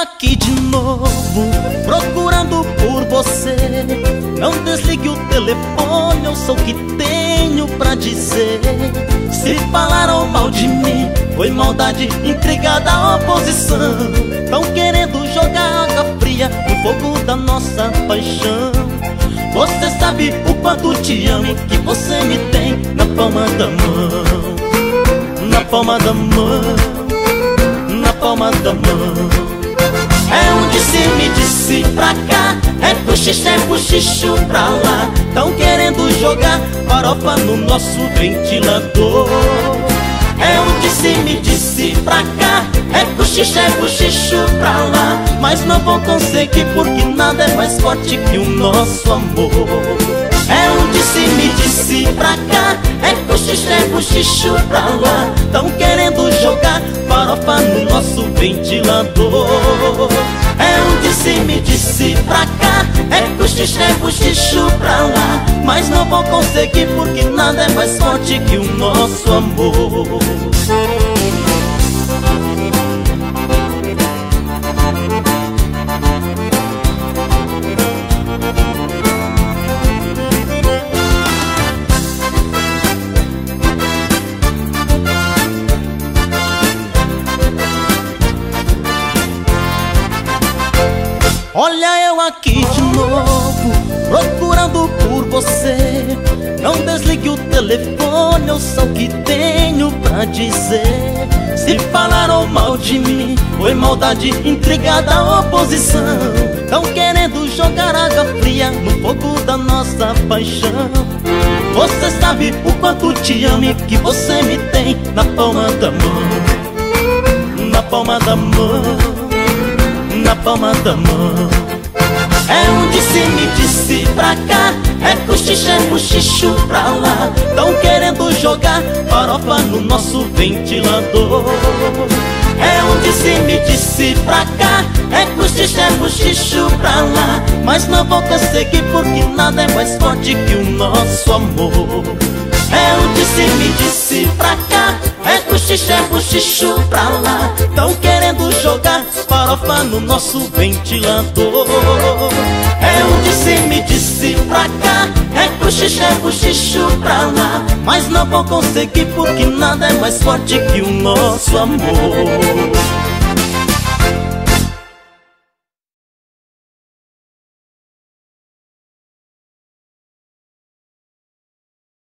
aqui de novo, procurando por você. Não desligue o telefone, eu sou o que tenho pra dizer. Se falaram mal de mim, foi maldade, intriga da oposição. Tão querendo jogar água fria no fogo da nossa paixão. Você sabe o quanto te amo, que você me tem na palma da mão. Na palma da mão, na palma da mão. É um disse-me, disse pra cá, é cochicho pra lá. Tão querendo jogar farofa no nosso ventilador. É um disse-me, disse pra cá, é cochicho pra lá. Mas não vão conseguir porque nada é mais forte que o nosso amor. É um disse-me, disse pra cá, é cochicho pra lá. Tão querendo jogar farofa no nosso ventilador. É um disse-me, disse pra cá, é cochicho pra lá. Mas não vão conseguir porque nada é mais forte que o nosso amor. Olha eu aqui de novo, procurando por você. Não desligue o telefone, eu sou o que tenho pra dizer. Se falaram mal de mim, foi maldade, intriga da oposição. Tão querendo jogar água fria no fogo da nossa paixão. Você sabe o quanto te amo e que você me tem na palma da mão. Na palma da mão, na palma da mão. É um disse-me, disse pra cá, é cochicho pra lá. Tão querendo jogar farofa no nosso ventilador. É um disse-me, disse pra cá, é cochicho pra lá. Mas não vou conseguir porque nada é mais forte que o nosso amor. É um disse-me, disse pra cá, é cochicho pra lá. Tão querendo jogar farofa no nosso ventilador. É um disse-me, disse pra cá, é cochicho pra lá. Mas não vou conseguir porque nada é mais forte que o nosso amor.